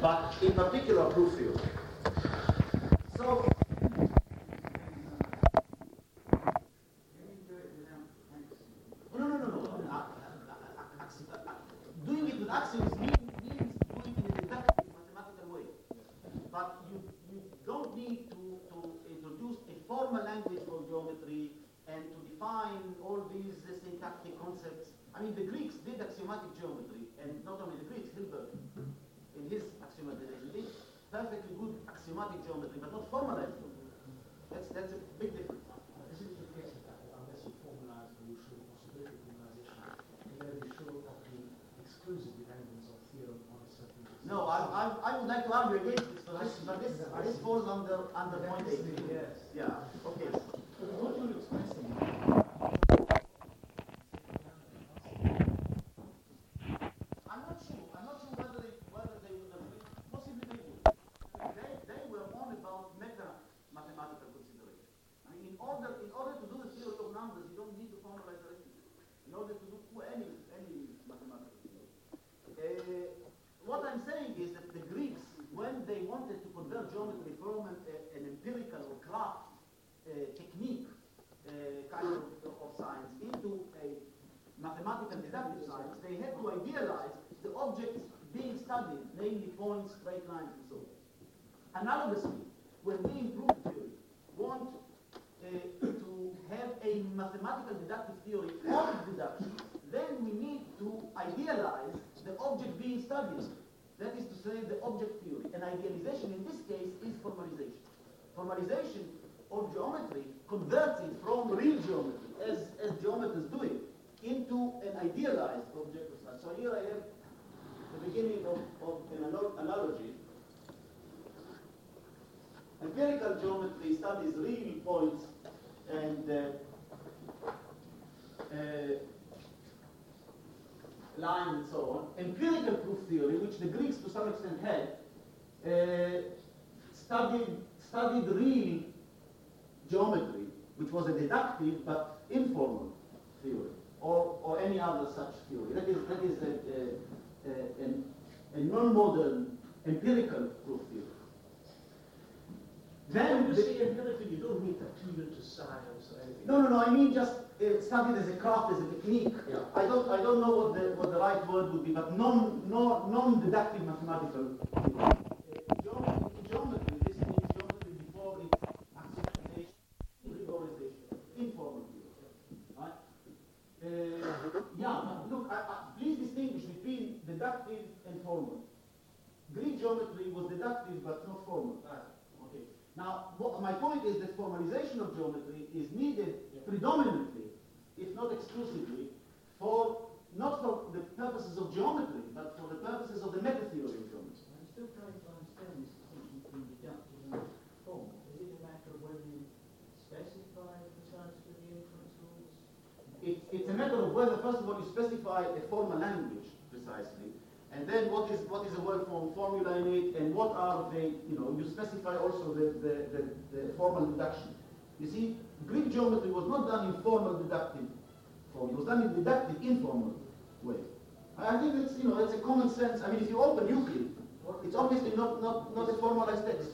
but in particular proof theory. So, doing it with axioms means doing it in a deductive mathematical way. But you don't need to introduce a formal language for geometry and to define all these syntactic concepts. I mean, the Greeks did axiomatic geometry, and not only the Greeks, Hilbert, in his axiomatization, did perfectly good axiomatic geometry, but not formalized geometry. That's a big difference. Is it the case that unless you formalize or you show the possibility of formalization, you never show of the exclusive dependence of theorem on a certain... No, I would like to argue against this, but this falls under point 8. Yes. Yeah, okay. But what you're expressing, I'm not sure whether they would have, possibly they would. They were on about mathematical consideration. I mean, in order to do the theory of numbers, you don't need to formalize arithmetic. In order to do any mathematical theory. What I'm saying is that the Greeks, when they wanted to convert geometry from an empirical or craft technique kind of science into a mathematical deductive science, they had to idealize the objects being studied, namely points, straight lines, and so on. Analogously, when we in proof theory want to have a mathematical deductive theory of deduction, then we need to idealize the object being studied. That is to say, the object theory. And idealization in this case is formalization. Formalization of geometry converts it from real geometry, as geometers do it, into an idealized object of science. So here I have the beginning of an analogy. Empirical geometry studies real points and line and so on. Empirical proof theory, which the Greeks to some extent had, studied real geometry, which was a deductive but informal theory, or any other such theory. That is a non-modern empirical proof theory. Then you say empirically, you don't mean appeal to science or anything. No. I mean just studied as a craft, as a technique. Yeah. I don't know what the right word would be, but non-deductive mathematical. Geometry. This means geometry before its axiomatization, rigorization, informal theory. Right? But look, please distinguish between deductive and formal. Greek geometry was deductive but not formal. Okay. Now, my point is that formalization of geometry is needed predominantly, if not exclusively, not for the purposes of geometry, but for the purposes of the meta-theory of geometry. I'm still trying to understand this distinction between deductive and formal. Is it a matter of whether you specify precisely the inference rules? It's a matter of whether, first of all, you specify a formal language precisely, and then what is a well-formed formula in it, and what are you specify also the formal deduction. You see, Greek geometry was not done in formal deductive form. It was done in deductive informal way. I think it's a common sense. I mean, if you open Euclid, it's obviously not a formalized text.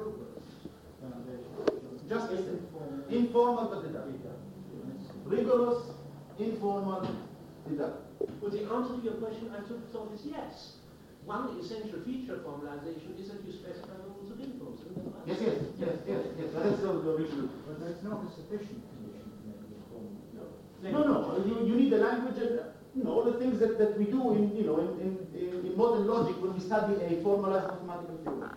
Just informal but deductive. Rigorous, informal, deductive. Well, the answer to your question, I thought is yes. One essential feature of formalization is that you specify the rules of inference. Yes. That's the original. But that's not a sufficient condition to make it formal. No. You need a language and all the things that we do in modern logic when we study a formalized mathematical theory.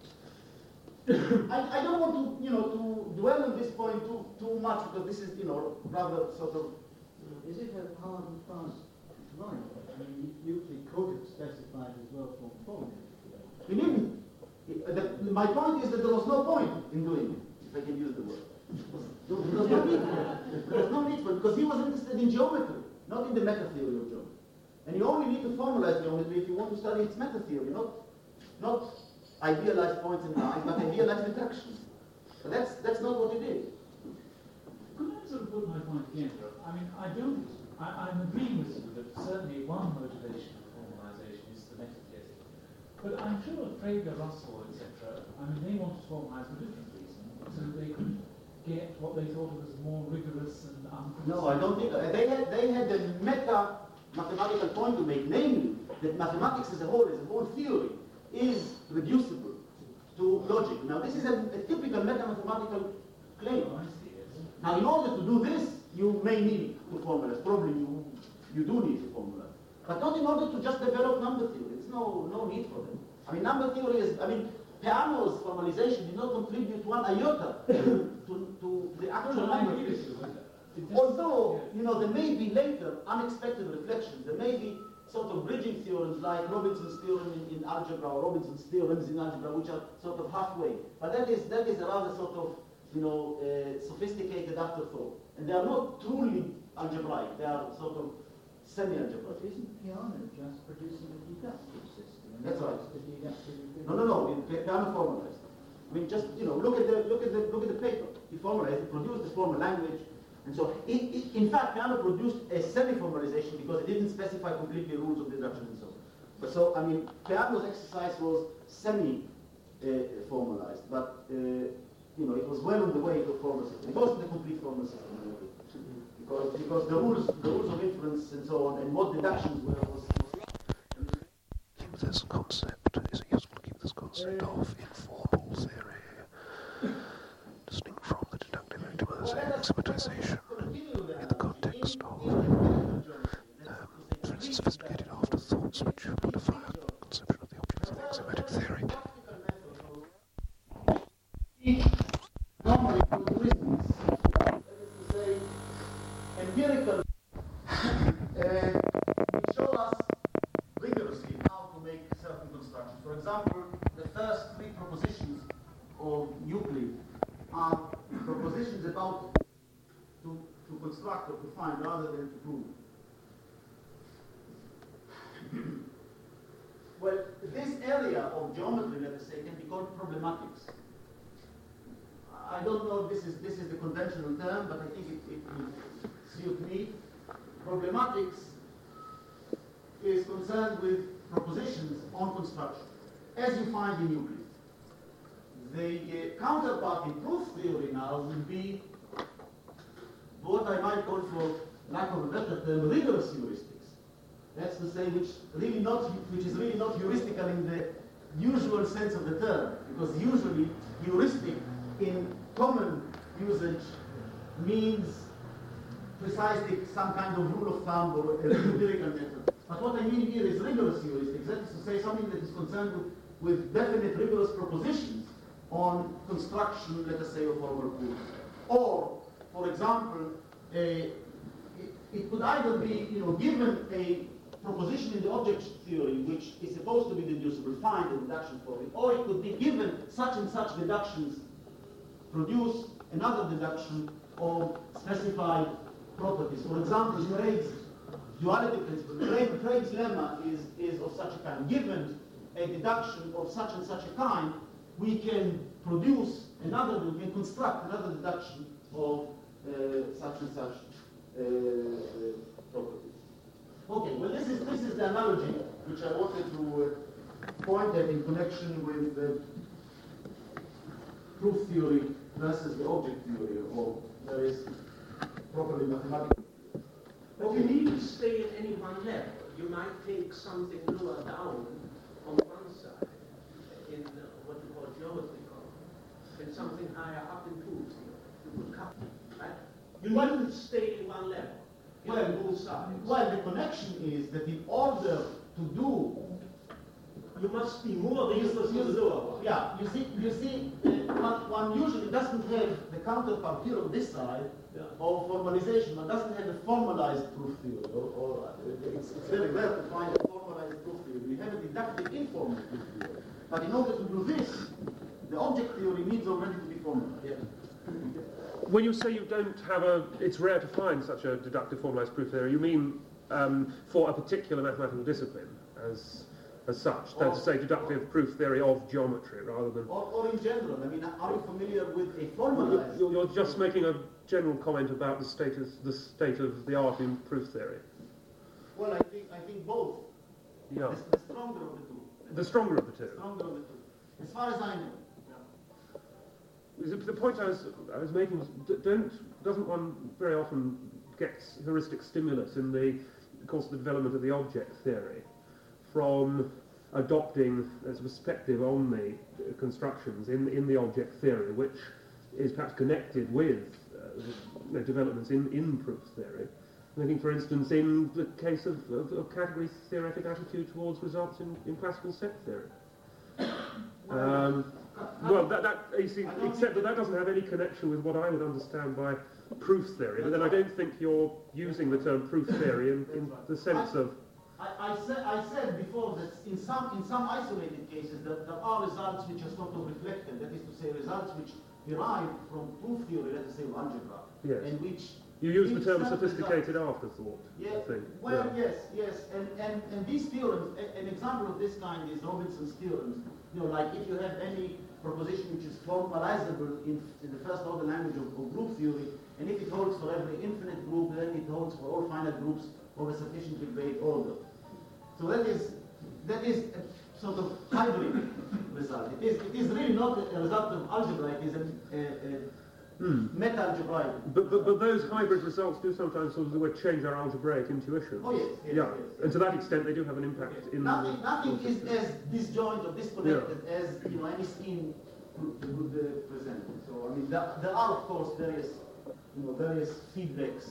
I don't want to dwell on this point too much because this is rather sort of. Is it a hard and fast line? I mean, Euclid could have specified as well for form. He didn't. My point is that there was no point in doing it, if I can use the word. There was no need for it because he was interested in geometry, not in the meta theory of geometry. And you only need to formalize geometry if you want to study its meta theory, not idealized points in lines, but idealized deductions. But that's not what he did. Could I sort of put my point again? I mean, I'm agreeing with you that certainly one motivation for formalization is the meta theory. But I'm sure Frege, Russell, etc., I mean, they wanted to formalise for different reasons, so they could get what they thought of as more rigorous and No, I don't think they had a meta-mathematical point to make, namely that mathematics as a whole theory, is reducible to logic. Now, this is a typical meta-mathematical claim. Now, in order to do this, you may need to formalize. Probably you do need to formalize, but not in order to just develop number theory. There's no need for that. I mean, number theory is. I mean, Peano's formalization did not contribute one iota to the actual number theory. Although, there may be later unexpected reflections. There may be sort of bridging theorems like Robinson's theorem in algebra or Robinson's theorems in algebra, which are sort of halfway. But that is a rather sort of, sophisticated afterthought. And they are not truly algebraic. They are sort of semi-algebraic. But isn't Peano just producing a deductive system? That's right. The deductive No. Peano formalized. I mean, just look at the paper. He formalized. He produced the formal language. And so, in fact, Peano produced a semi-formalization because it didn't specify completely rules of deduction and so on. But so, I mean, Peano's exercise was semi-formalized, but it was well on the way to a formal system. It wasn't a complete formal system, because the rules of inference and so on, and what deductions were was keep this concept. Is it useful to keep this concept of informal theory distinct from the deductive axiomatization in the context of for instance, sophisticated afterthoughts which modify our conception of the objects of the axiomatic theory? Normally, for reasons, say, empirical, which show us rigorously how to make certain constructions. For example, the first three propositions of Euclid are propositions about to construct or to find rather than to prove. Well, this area of geometry, let us say, can be called problematics. I don't know if this is the conventional term, but I think it will suit me. Problematics is concerned with propositions on construction, as you find in Euclid. The counterpart in proof theory now will be what I might call, for lack of a better term, rigorous heuristics. That's to say, which is really not heuristical in the usual sense of the term, because usually heuristic in common usage means precisely some kind of rule of thumb or a empirical method. But what I mean here is rigorous heuristics. That is to say, something that is concerned with definite rigorous propositions on construction, let us say, of formal proofs. Or, for example, it could either be, given a proposition in the object theory which is supposed to be deducible, find a deduction for it, or it could be given such and such deductions, produce another deduction of specified properties. For example, Craig's duality principle, Craig's lemma is of such a kind. Given a deduction of such and such a kind, we can construct another deduction of such and such properties. Okay, well this is the analogy which I wanted to point at in connection with the proof theory versus the object theory, or there is properly mathematical. But you need to stay at any one level. You might take something lower down on one side in what you call geometry column, and something higher up in proof theory. You could cut it, right? You need to stay in one level. On both sides. Well, the connection is that in order to do, you must be more rigorous than the lower one. Yeah, you see, one usually doesn't have the counterpart here on this side of formalization. One doesn't have a formalized proof theory, or it's very rare to find a formalized proof theory. We have a deductive informal proof theory. But in order to do this, the object theory needs already to be formalized. Yeah. When you say you don't have it's rare to find such a deductive formalized proof theory, you mean for a particular mathematical discipline as such, that's to say deductive proof theory of geometry rather than... Or in general, I mean, are you familiar with a formalized... You're just making a general comment about the state of the art in proof theory. Well, I think both. Yeah. The stronger of the two. The stronger of the two. Stronger of the two. As far as I know. The point I was making was, doesn't one very often get heuristic stimulus in the course of the development of the object theory from adopting as a perspective on the constructions in the object theory, which is perhaps connected with developments in proof theory? I think, for instance, in the case of category theoretic attitude towards results in classical set theory. Well, you see, except that doesn't have any connection with what I would understand by proof theory. But then I don't think you're using the term proof theory in the sense of. I said before that in some isolated cases there are results which are sort of reflected. That is to say, results which derive from proof theory, let us say, of algebra, yes. and which. You use the term sophisticated afterthought, yeah, I think. Well, yeah. yes, and these theorems, an example of this kind is Robinson's theorems. You know, like if you have any proposition which is formalizable in the first order language of group theory, and if it holds for every infinite group, then it holds for all finite groups of a sufficiently great order. So that is a sort of hybrid result. It is really not a result of algebra. It is a meta-algebraic. But those hybrid results do sometimes sort of change our algebraic intuition. Oh yes, yes. And to that extent, they do have an impact in. Nothing is as disjoint or disconnected as any scheme would present. So I mean, there are of course various feedbacks.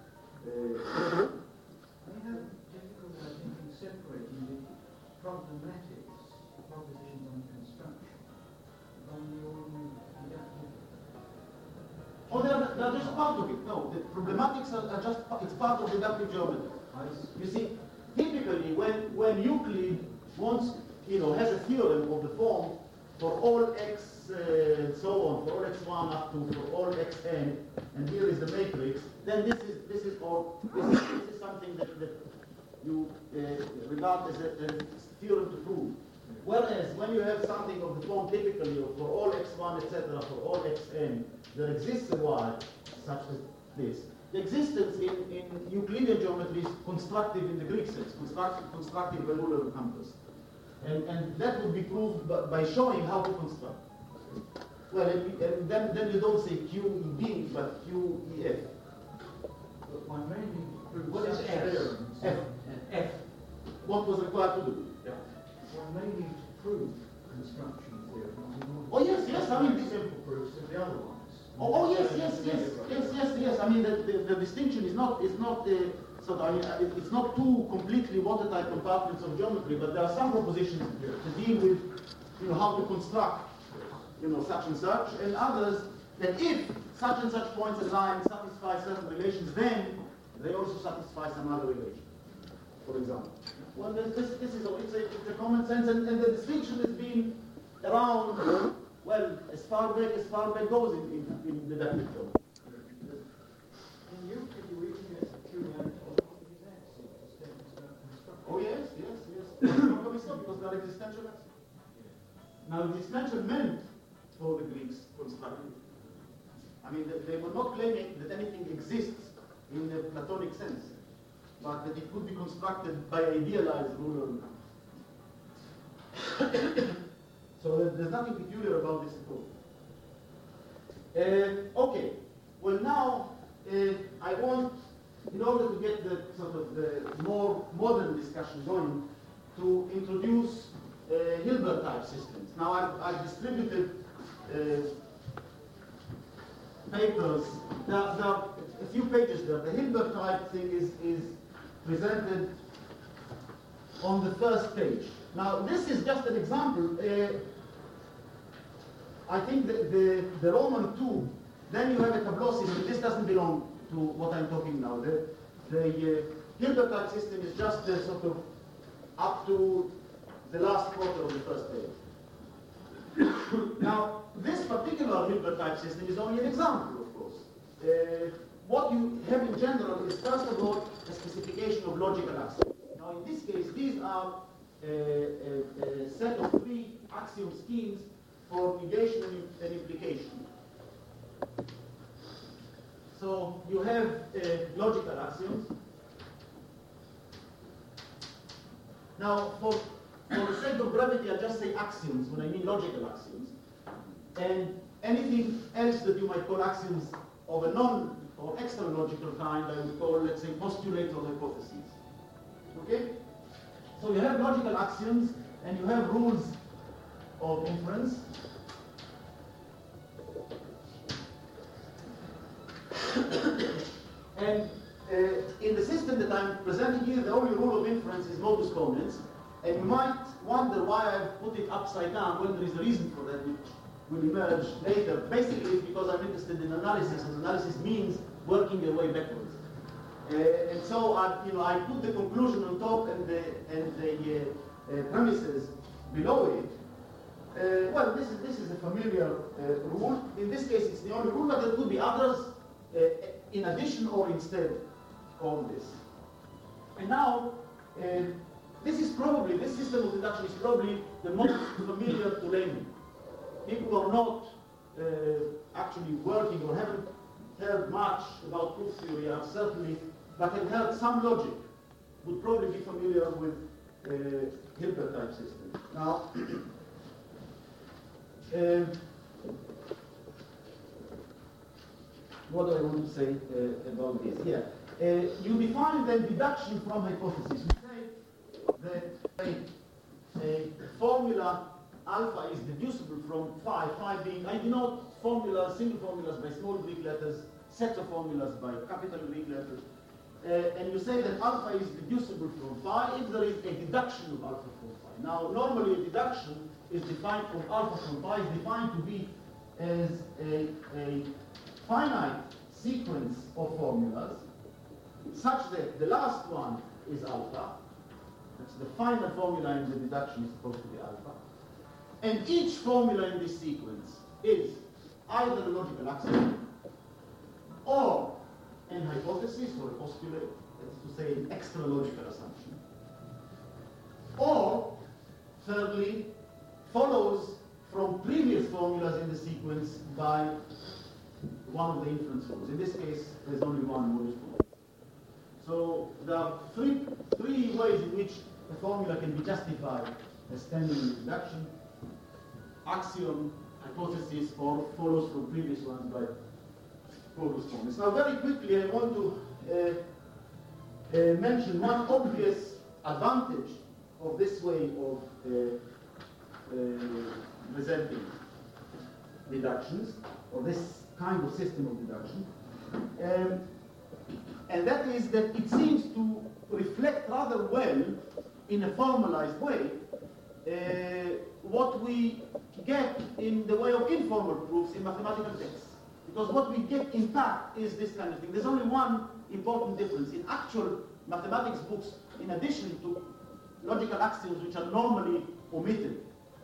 I have difficulty, I think, in separating the problematics, propositions on construction, from the ordinary deductive. Oh, they're just part of it. No, the problematics are just, it's part of deductive geometry. You see, typically when Euclid has a theorem of the form for all x so on, for all x1 up to for all xn, and here is the matrix, then this is something that you regard as a theorem to prove. Whereas when you have something of the form typically of for all x1, etc., for all xn, there exists a y such as this. The existence in Euclidean geometry is constructive in the Greek sense, constructive by ruler of compass. And that would be proved by showing how to construct. Well, and then you don't say QEB, but QEF. One mainly proves What is F? F. What was required to do? Yeah. One may need to prove construction theorem. Oh yes. I mean, simple proofs of the other ones. Oh yes. I mean, the distinction is not it's not two completely watertight compartments of geometry, but there are some propositions to deal with, how to construct, such and such, and others that if such and such points in line satisfy certain relations, then they also satisfy some other relation. For example. Well, this is it's a common sense, and the distinction has been around. Well, as far back goes in the deductive theory. In Euclid, you even get peculiarity of his axes for statements about construction. Oh yes. Because they are existential axes. Now, existential meant for the Greeks constructed. I mean, they were not claiming that anything exists in the Platonic sense, but that it could be constructed by idealized ruler and compass. So there's nothing peculiar about this at all. Okay. Well, now I want, in order to get the sort of the more modern discussion going, to introduce Hilbert type systems. Now I've distributed papers. There are a few pages there. The Hilbert type thing is presented on the first page. Now this is just an example. I think the Roman 2, then you have a tableau system. This doesn't belong to what I'm talking now. The Hilbert type system is just sort of up to the last quarter of the first page. Now, this particular Hilbert type system is only an example, of course. What you have in general is, first of all, a specification of logical axioms. Now, in this case, these are a set of 3 axiom schemes for negation and implication. So you have logical axioms. Now, for the sake of brevity, I just say axioms when I mean logical axioms. And anything else that you might call axioms of a non or extra logical kind, I would call, let's say, postulates or hypotheses. Okay? So you have logical axioms and you have rules of inference. And in the system that I'm presenting here, the only rule of inference is modus ponens. And you might wonder why I've put it upside down when there is a reason for that, which will emerge later. Basically, it's because I'm interested in analysis, and analysis means working your way backwards. And so I put the conclusion on top and the premises below it. Well, this is a familiar rule. In this case, it's the only rule, but there could be others in addition or instead of this. And now, this system of deduction is probably the most familiar to laymen. People who are not actually working or haven't heard much about proof theory are certainly, but have heard some logic, would probably be familiar with Hilbert type system. Now, what do I want to say about this? Yeah. You define then deduction from hypothesis. You say that a formula alpha is deducible from phi being, I denote formulas, single formulas by small Greek letters, sets of formulas by capital Greek letters, and you say that alpha is deducible from phi if there is a deduction of alpha from phi. Now, normally a deduction is defined from alpha from phi is defined to be as a finite sequence of formulas such that the last one is alpha. That's the final formula in the deduction is supposed to be alpha. And each formula in this sequence is either a logical axiom or an hypothesis or a postulate, that is to say an extra logical assumption, or thirdly, follows from previous formulas in the sequence by one of the inference rules. In this case, there's only one modus ponens. So there are three ways in which a formula can be justified as standing in deduction: axiom, hypothesis, or follows from previous ones by modus ponens. Now, very quickly, I want to mention one obvious advantage of this way of presenting deductions, or this kind of system of deduction, and that is that it seems to reflect rather well, in a formalized way, what we get in the way of informal proofs in mathematical texts. Because what we get, in fact, is this kind of thing. There's only one important difference. In actual mathematics books, in addition to logical axioms which are normally omitted.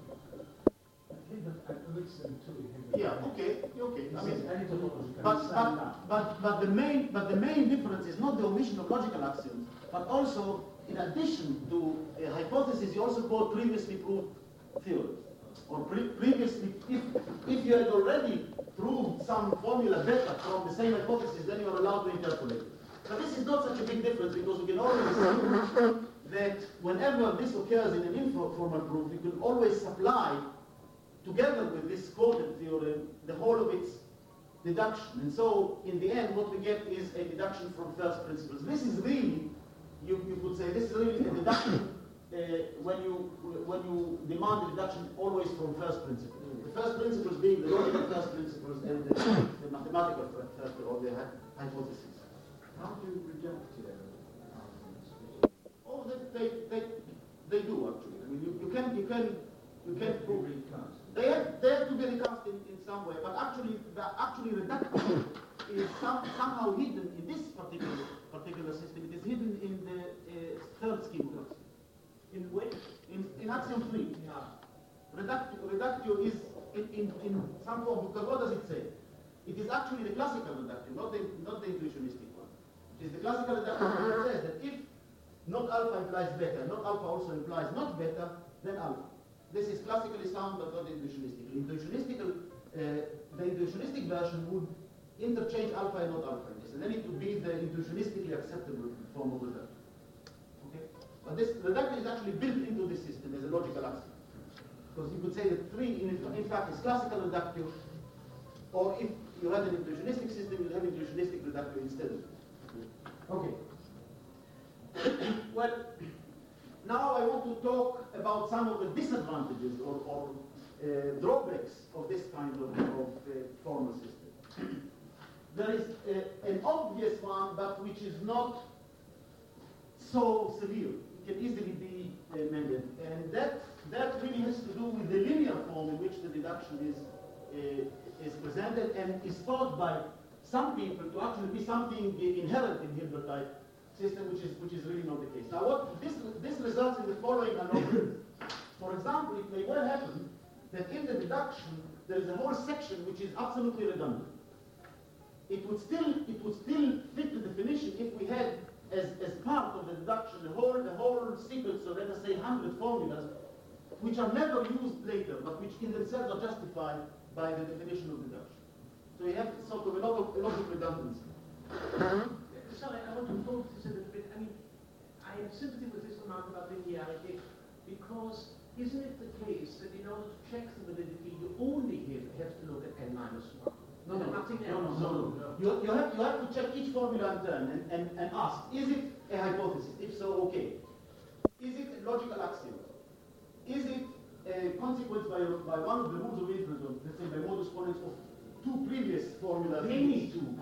Yeah, okay. I mean, but the main difference is not the omission of logical axioms, but also, in addition to a hypothesis, you also quote previously proved theorems. Or previously, if you had already proved some formula better from the same hypothesis, then you are allowed to interpolate it. But this is not such a big difference, because we can always assume that whenever this occurs in an informal proof, you can always supply, together with this quoted theorem, the whole of its deduction. And so, in the end, what we get is a deduction from first principles. This is really, you could say, this is really a deduction when you demand a deduction always from first principles. The first principles being the logical first principles and the mathematical first, or the hypothesis. How do you reject arguments? Oh, they do actually. I mean, you can prove it. They have to be recast in some way, but actually reduction is somehow hidden in this particular system. It is hidden in the third scheme of axioms. In which? In axiom 3. Yeah. Reductio is in some form, because what does it say? It is actually the classical reductio, not the intuitionistic one. It is the classical reductio that says that if not alpha implies beta, not alpha also implies not beta, then alpha. This is classically sound, but not intuitionistic. The intuitionistic version would interchange alpha and not alpha in this, and then it would be the intuitionistically acceptable form of the verb. Okay? But this reductive is actually built into this system as a logical axiom. Because you could say that 3, in fact, is classical reductive, or if you had an inclusionistic system, you'd have inclusionistic reductive instead. Okay. Well, now I want to talk about some of the disadvantages or drawbacks of this kind of formal system. There is an obvious one, but which is not so severe. It can easily be amended. And that really has to do with the linear form in which the deduction is presented and is thought by some people to actually be something inherent in Hilbertite system, which is really not the case. Now, what this results in the following anomaly. For example, it may well happen that in the deduction there is a whole section which is absolutely redundant. It would still fit the definition if we had as part of the deduction the whole sequence of, let us say, 100 formulas, which are never used later, but which in themselves are justified by the definition of deduction. So you have sort of a lot of redundancy. Sorry, I want to focus this a little bit. I mean, I have sympathy with this remark about linearity, because isn't it the case that in order to check the validity, you only have to look at n minus 1? No, nothing else. No. You have to check each formula in turn and ask, is it a hypothesis? If so, okay. Is it a logical axiom? Is it a consequence by one of the rules of inference, or let's say by modus ponens of 2 previous formulas? Any two.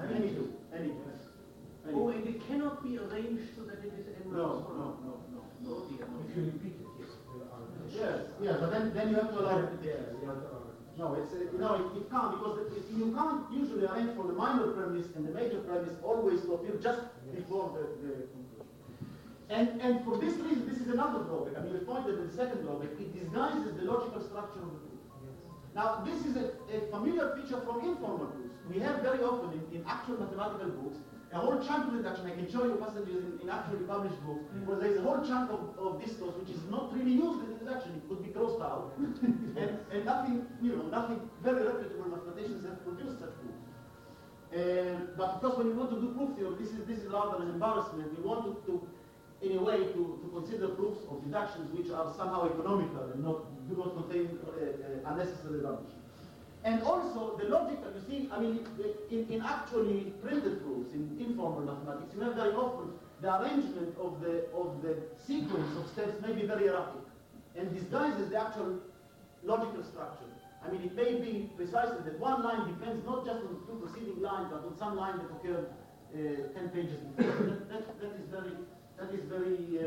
Oh, and it cannot be arranged so that it is n minus 1. No. Oh dear. If you repeat it, yes. Yes, but then you have to allow it. No, it can't, because you can't usually arrange for the minor premise and the major premise always to appear just before the conclusion. And for this reason, this is another drawback. I mean, we pointed at the second drawback. It disguises the logical structure of the proof. Now, this is a familiar feature from informal proofs. We have very often in actual mathematical books a whole chunk of reduction. I can show you passages in actually published books where there is a whole chunk of discourse which is not really used in the deduction. It could be crossed out, and nothing very reputable mathematicians have produced such proofs. But of course, when you want to do proof theory, this is rather an embarrassment. We want to in a way, to consider proofs of deductions which are somehow economical and do not contain unnecessary rubbish. And also, the logical, you see, I mean, in actually printed proofs, in informal mathematics, you have very often the arrangement of the sequence of steps may be very erratic and disguises the actual logical structure. I mean, it may be precisely that one line depends not just on the 2 preceding lines, but on some line that occurred 10 pages before. That is very,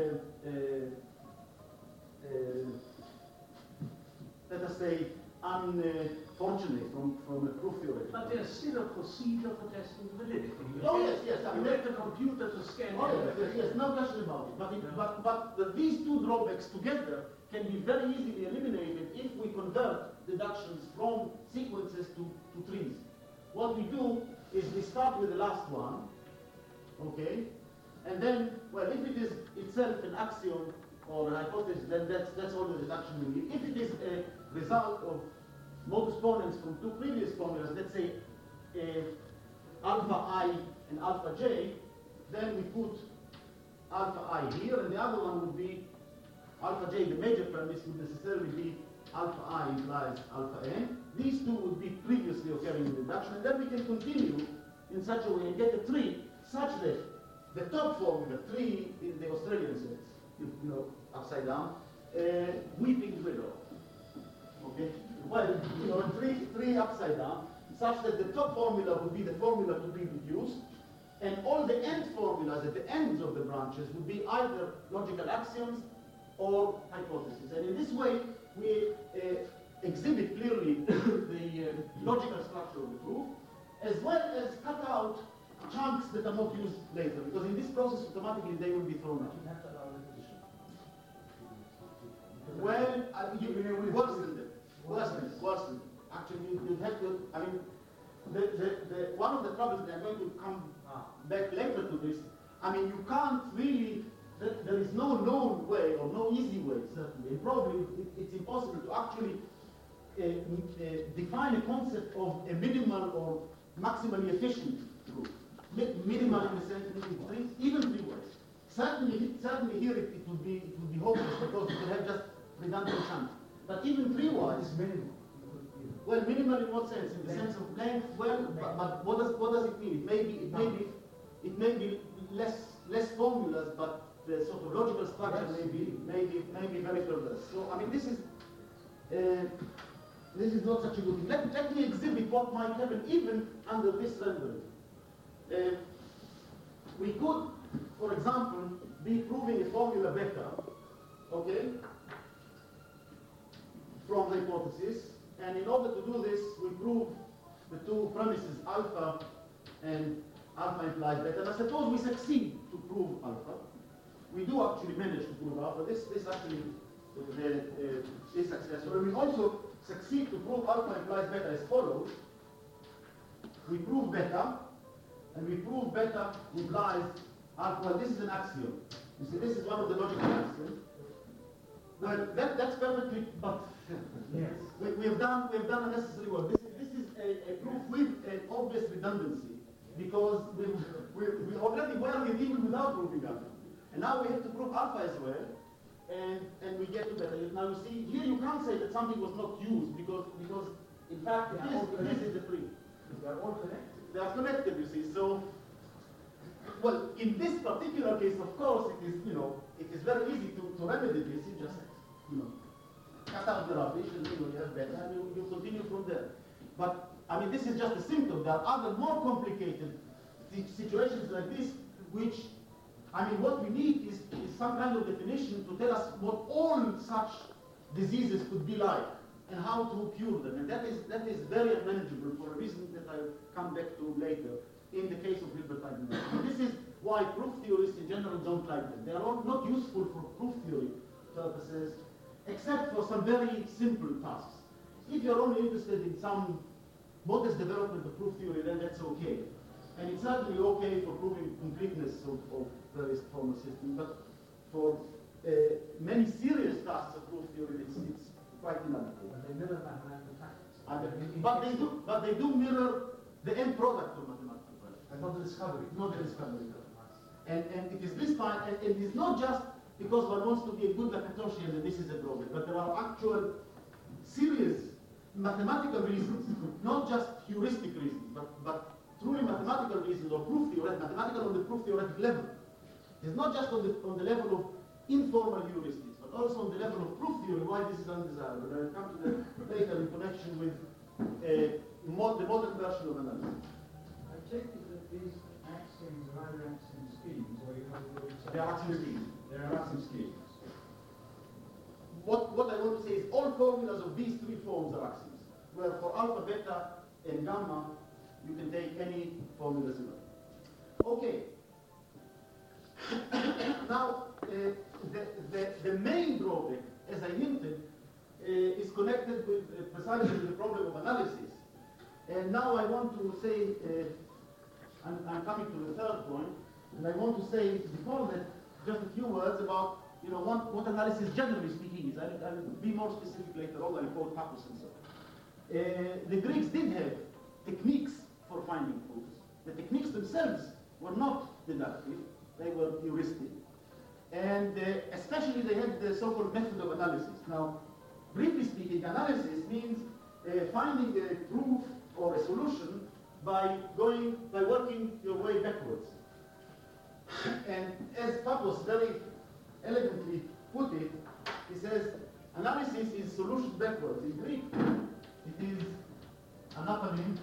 let us say, unfortunate from a proof theory. But there's still a procedure for testing validity. Yes. I mean, you have the computer to scan yes, no question about it. But these 2 drawbacks together can be very easily eliminated if we convert deductions from sequences to trees. What we do is we start with the last one, okay? And then, well, if it is itself an axiom or an hypothesis, then that's all the deduction we need. If it is a result of modus ponens from 2 previous formulas, let's say alpha I and alpha J, then we put alpha I here, and the other one would be alpha J. The major premise would necessarily be alpha I implies alpha N. These 2 would be previously occurring in deduction, and then we can continue in such a way and get a tree such that the top formula, 3 in the Australian sense, upside down, weeping widow. Okay? Well, 3 upside down, such that the top formula would be the formula to be reduced, and all the end formulas at the ends of the branches would be either logical axioms or hypotheses. And in this way, we exhibit clearly the logical structure of the proof, as well as cut out chunks that are not used later, because in this process automatically they will be thrown out. You have to allow repetition. Well, worse than that. Actually, you have to, I mean, one of the problems, and I'm going to come back later to this, I mean, you can't really, there is no known way or no easy way, certainly, and probably it's impossible to actually define a concept of a minimal or maximally efficient proof. Minimal in the sense, even 3 ways. certainly here it would be hopeless because you could have just redundant chunks. But even tree-wise, It's minimal. well, minimal in what sense? In the sense of length? Well, but what does it mean? It may be less formulas, but the sort of logical structure may be very perverse. So I mean, this is not such a good thing. Let me exhibit what might happen even under this rendering. We could, for example, be proving a formula beta, okay, from the hypothesis. And in order to do this, we prove the two premises, alpha and alpha implies beta. And I suppose we succeed to prove alpha. We do actually manage to prove alpha. This actually is successful. And we also succeed to prove alpha implies beta as follows. We prove beta, and we prove beta implies alpha. Well, this is an axiom. You see, this is one of the logical axioms. Well, that's perfectly, but Yes. we have done unnecessary work. This is a proof with an obvious redundancy because we already were even without proving alpha, and now we have to prove alpha as well, and we get to beta. Now you see here you can't say that something was not used because in fact it is in the tree. They are all connected. They are connected, you see. So, well, in this particular case, of course, it is very easy to remedy this. You just cut out the rubbish and you have beta, and you continue from there. But I mean, this is just a symptom. There are other more complicated situations like this, which I mean, what we need is some kind of definition to tell us what all such diseases could be like and how to cure them. And that is very unmanageable for a reason that I'll come back to later in the case of Hilbert Eigenvalue. This is why proof theorists in general don't like them. They are all not useful for proof theory purposes, except for some very simple tasks. If you're only interested in some modest development of proof theory, then that's okay. And it's certainly okay for proving completeness of various formal systems, but for many serious tasks of proof theory, it's quite inadequate. But they mirror mathematical factors. But they do mirror the end product of mathematical practice. And not the discovery. Not the discovery. And it is this fine, and it is not just because one wants to be a good Lakatsosian and this is a drawback, but there are actual serious mathematical reasons, not just heuristic reasons, but truly mathematical reasons or proof theoretic, mathematical on the proof theoretic level. It's not just on the level of informal heuristics, but also on the level of proof theory why this is undesirable. I will come to that later in connection with the modern version of analysis. I take it that these axioms are either axiom schemes or you have the They are axiom schemes. They are axiom schemes. What I want to say is all formulas of these three forms are axioms. Where for alpha, beta, and gamma, you can take any formulas you like. Okay. Now, the main drawback, as I hinted, is connected with precisely the problem of analysis. And now I want to say, I'm coming to the third point, and I want to say before that just a few words about what analysis generally speaking is. I'll be more specific later on. I'll quote Pappus and so on. The Greeks did have techniques for finding proofs. The techniques themselves were not deductive, they were heuristic. And especially they had the so-called method of analysis. Now, briefly speaking, analysis means finding a proof or a solution by working your way backwards. And as Pappus very elegantly put it, he says, analysis is solution backwards. In Greek, it is anapalin,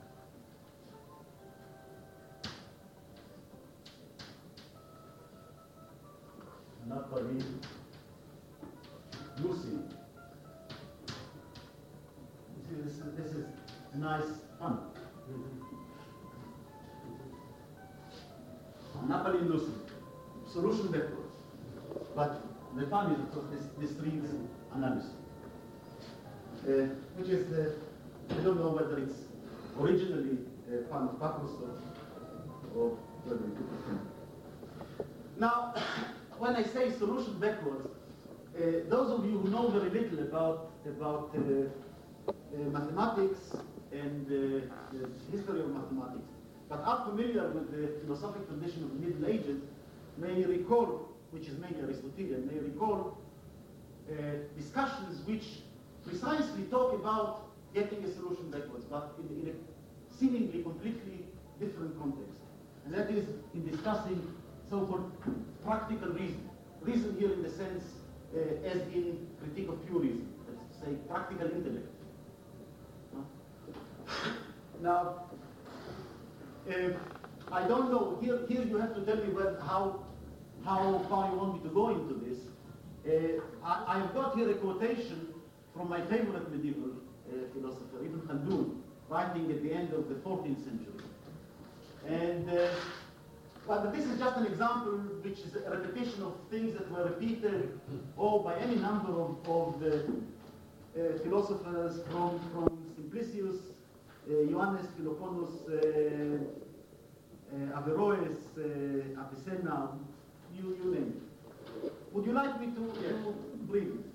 Lucy. You see, this is a nice pun. Anapalin Lucy. Solution backwards. But the pun is, of course, this reads analysis. Which is, I don't know whether it's originally a pun of Pappus or whether it is. Now, when I say solution backwards, those of you who know very little about mathematics and the history of mathematics, but are familiar with the philosophic tradition of the Middle Ages, may recall, which is mainly Aristotelian, may recall discussions which precisely talk about getting a solution backwards, but in a seemingly completely different context. And that is in discussing so-called practical reason. Reason here in the sense as in critique of pure reason, let's say practical intellect. Now, I don't know, here you have to tell me how far you want me to go into this. I've got here a quotation from my favorite medieval philosopher, Ibn Khaldun, writing at the end of the 14th century. And but this is just an example which is a repetition of things that were repeated by any number of philosophers from Simplicius, Ioannes, Philoponus, Averroes, Avicenna, you name it. Would you like me to brief it?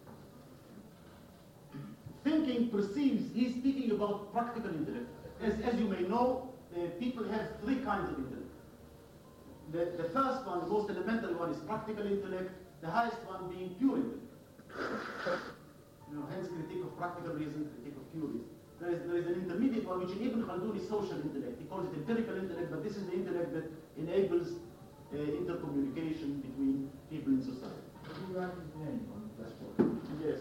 Thinking perceives, he's speaking about practical intellect. As you may know, people have three kinds of intellect. The first one, the most elementary one, is practical intellect, the highest one being pure intellect. Hence critique of practical reason, critique of pure reason. There is an intermediate one, which in Ibn Khaldun is social intellect. He calls it empirical intellect, but this is the intellect that enables intercommunication between people in society. Can you write his name on this book? Yes.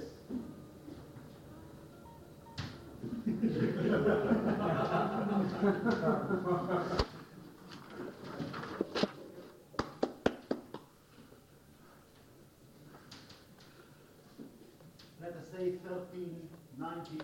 Let us say 1390.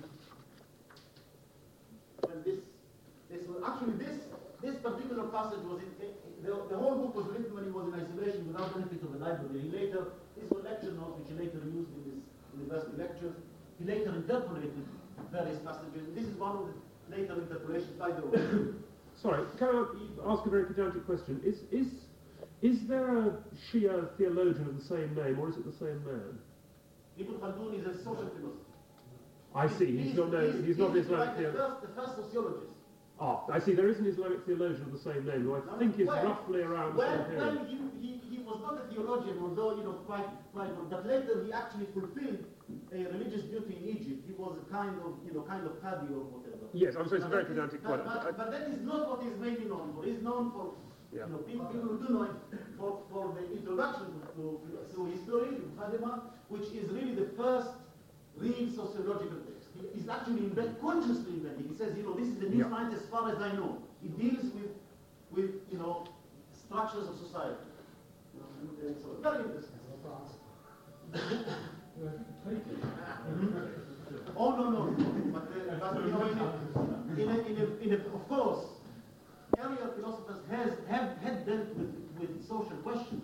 When this was actually this particular passage was the whole book was written when he was in isolation without benefit of the library. He later, these were lecture notes which he later used in his university lectures. He later interpolated various passages. This is one of the later interpolations by the way. Sorry, can I ask a very pedantic question? Is there a Shia theologian of the same name, or is it the same man? Ibn Khaldun is a social philosopher. I see. He's not an Islamic theologian. The first sociologist. Ah, I see. There is an Islamic theologian of the same name, who I think is roughly around the same period. Well, he was not a theologian, although quite. But later he actually fulfilled a religious duty in Egypt. He was a kind of qadi or whatever. Yes, I'm saying it's a very pedantic point. But that is not what he's mainly known for. He's known for people who do know him for the introduction to history, Fadima, which is really the first real sociological text. He's actually consciously inventing. He says, this is the new science as far as I know. It deals with structures of society. So very interesting. Oh no. But of course, earlier philosophers had dealt with social questions.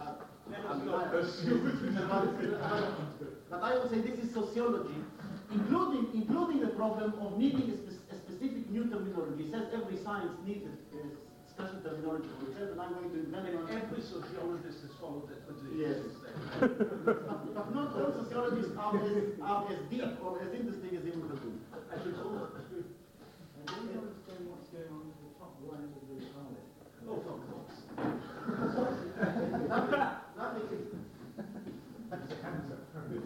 But I would say this is sociology, including the problem of needing a specific new terminology. He says every science needs a special terminology for itself, and I'm going to invent it. Every sociologist has followed that position. Yes. But not all sociologists are as deep or as interesting as Ibn Khaldun. I should also I don't understand what's going on to the top right of the slide. Oh, for course. Nothing. That's a cancer.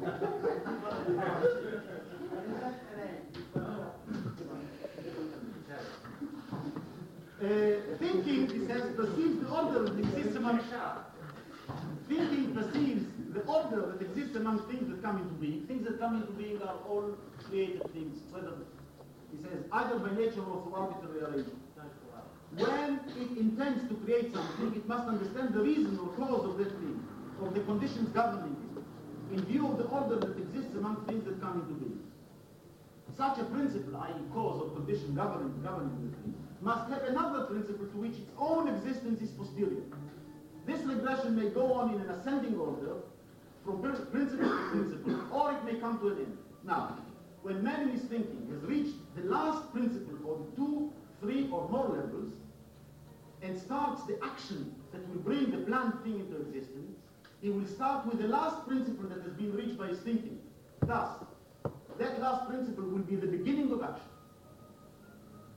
Thinking, he says, perceives the order that exists among Thinking perceives the order that exists among things that come into being. Things that come into being are all created things, whether, he says, either by nature or through arbitrary arrangement. When it intends to create something, it must understand the reason or cause of that thing, of the conditions governing it, in view of the order that exists among things that come into being. Such a principle, i.e. cause or condition governing the thing, must have another principle to which its own existence is posterior. This regression may go on in an ascending order, from principle to principle, or it may come to an end. Now, when man in his thinking has reached the last principle on 2, 3, or more levels, and starts the action that will bring the planned thing into existence, he will start with the last principle that has been reached by his thinking. Thus, that last principle will be the beginning of action.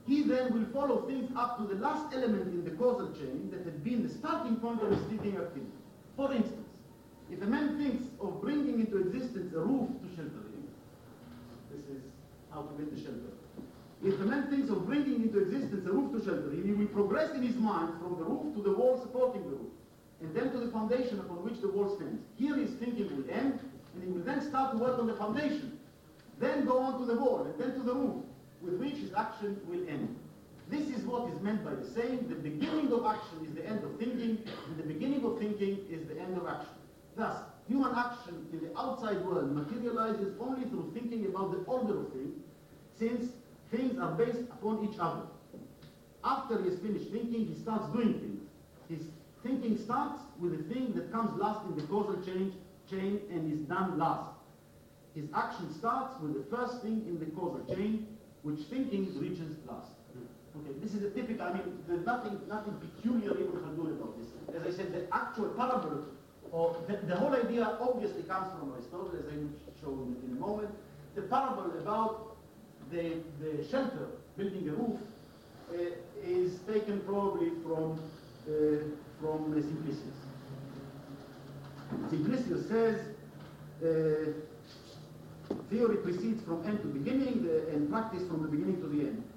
he then will follow things up to the last element in the causal chain that had been the starting point of his thinking activity. For instance, if a man thinks of bringing into existence a roof to shelter him, this is how to build the shelter. If a man thinks of bringing into existence a roof to shelter him, he will progress in his mind from the roof to the wall supporting the roof, and then to the foundation upon which the wall stands. Here his thinking will end, and he will then start to work on the foundation, then go on to the wall, and then to the roof, with which his action will end. This is what is meant by the saying, the beginning of action is the end of thinking, and the beginning of thinking is the end of action. Thus, human action in the outside world materializes only through thinking about the order of things, since things are based upon each other. After he has finished thinking, he starts doing things. His thinking starts with the thing that comes last in the causal chain and is done last. His action starts with the first thing in the causal chain, which thinking reaches last. Okay, this is a typical, there's nothing peculiar Ibn Khaldun about this. As I said, the actual parable, or the whole idea obviously comes from Aristotle, as I will show in a moment. The parable about the shelter, building a roof, is taken probably from Simplicius. Simplicius says, theory proceeds from end to beginning, and practice from the beginning to the end.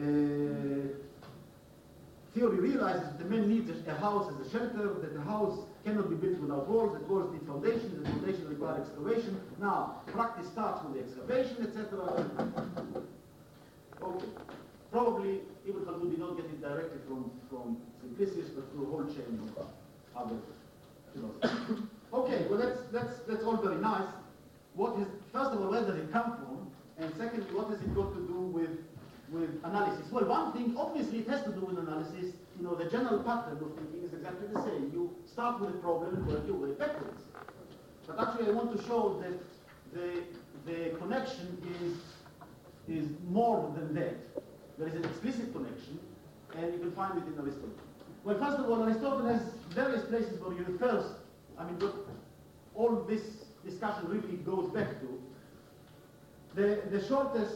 Theory realizes that the man needs a house as a shelter, that the house cannot be built without walls, that walls need foundations, that foundations require excavation. Now, practice starts with the excavation, etc. Okay. Probably Ibn Khaldun did not get it directly from Simplicius, but through a whole chain of other philosophers. Okay, well that's all very nice. First of all, where does it come from? And secondly, what has it got to do with analysis? Well, one thing, obviously it has to do with analysis. The general pattern of thinking is exactly the same. You start with a problem and work your way backwards. But actually I want to show that the connection is more than that. There is an explicit connection, and you can find it in Aristotle. Well, first of all, Aristotle has various places where he refers, what all this discussion really goes back to. The shortest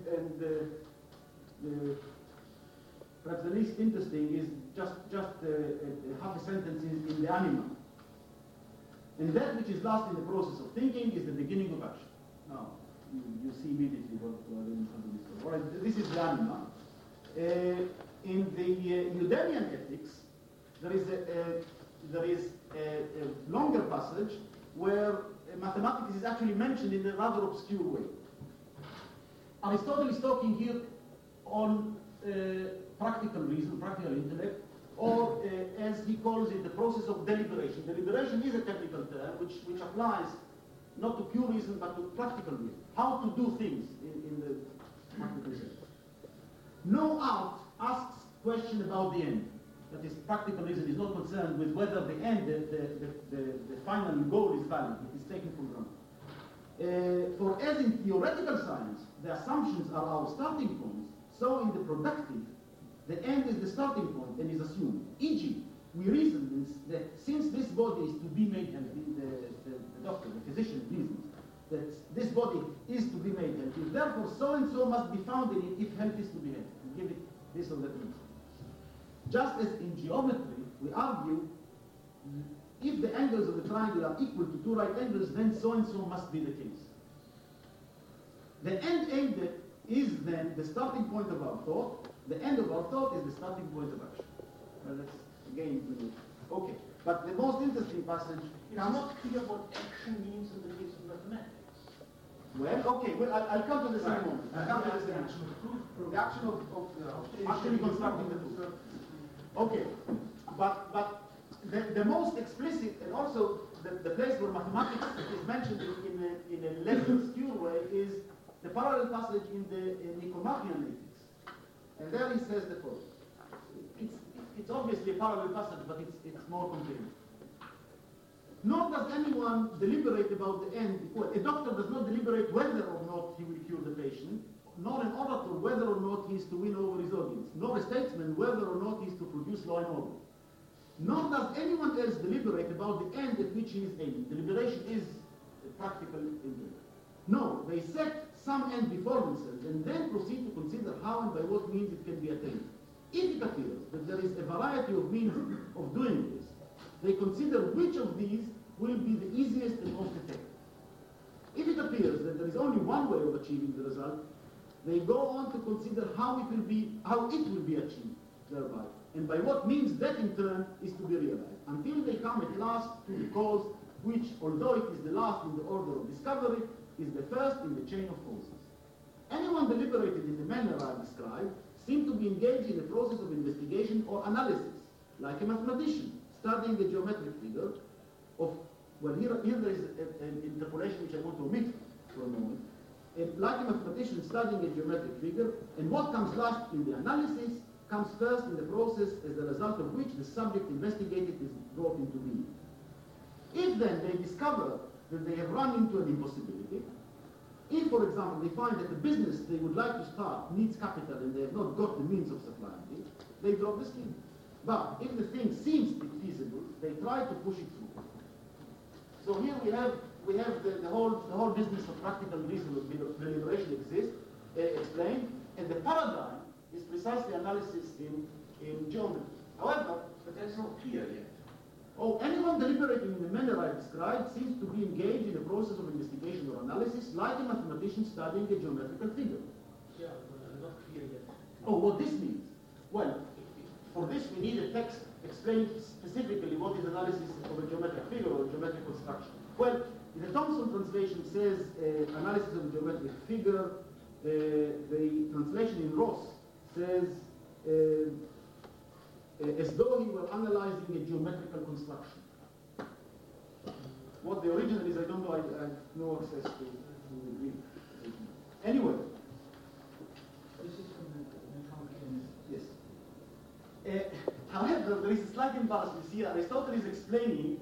and perhaps the least interesting is just half a sentence in the Anima. And that which is last in the process of thinking is the beginning of action. Now, you see immediately what is. All right, this is the Anima. In the Eudemian ethics, there is a longer passage where mathematics is actually mentioned in a rather obscure way. Aristotle is talking here on practical reason, practical intellect, or as he calls it, the process of deliberation. Deliberation is a technical term which applies not to pure reason but to practical reason. How to do things in the practical sense. No art asks question about the end. That is, practical reason is not concerned with whether the end, the final goal is valid. It is taken for granted. For as in theoretical science, the assumptions are our starting points, so in the productive, the end is the starting point and is assumed. E.g., we reason that since this body is to be made healthy, the doctor, the physician reasons that this body is to be made healthy, therefore so-and-so must be found in it if health is to be healthy. Give it this or that reason. Just as in geometry, we argue if the angles of the triangle are equal to two right angles, then so-and-so must be the case. The end aimed at is then the starting point of our thought. The end of our thought is the starting point of action. Well, that's again, okay. But the most interesting passage It's not clear what action means in the case of mathematics. Well, okay, I'll come to this in a moment. I'll come to this in a moment. The action of actually constructing the proof. Okay, but the most explicit, and also the place where mathematics is mentioned in a less obscure way, is the parallel passage in the Nicomachean Ethics. And there he says the following. It's obviously a parallel passage, but it's more complicated. Nor does anyone deliberate about the end. Well, a doctor does not deliberate whether or not he will cure the patient, nor an orator whether or not he is to win over his audience, nor a statesman whether or not he is to produce law and order. Nor does anyone else deliberate about the end at which he is aiming. Deliberation is a practical intellect. No, they set some end before themselves and then proceed to consider how and by what means it can be attained. If it appears that there is a variety of means of doing this, they consider which of these will be the easiest and most effective. If it appears that there is only one way of achieving the result, they go on to consider how it will be achieved thereby, and by what means that in turn is to be realized, until they come at last to the cause which, although it is the last in the order of discovery, is the first in the chain of causes. Anyone deliberated in the manner I described seemed to be engaged in a process of investigation or analysis, like a mathematician studying a geometric figure of, well, here there is an interpolation which I want to omit for a moment. Like a mathematician studying a geometric figure, and what comes last in the analysis comes first in the process, as the result of which the subject investigated is brought into being. If then they discover that they have run into an impossibility, if, for example, they find that the business they would like to start needs capital and they have not got the means of supplying it, they drop the scheme. But if the thing seems feasible, they try to push it through. So here we have the whole business of practical reasonable deliberation exists, explained, and the paradigm is precisely analysis in geometry. However, But that's not clear yet. Anyone deliberating in the manner I described seems to be engaged in a process of investigation or analysis, like a mathematician studying a geometrical figure. Yeah, but not clear yet. What this means? Well, for this we need a text explaining specifically what is analysis of a geometric figure or a geometric construction. Well, in the Thompson translation says analysis of a geometric figure. The translation in Ross says as though he were analyzing a geometrical construction. What the original is, I don't know. I have no access to the Greek. Anyway. This is from the Yes. However, there is a slight imbalance. You see, Aristotle is explaining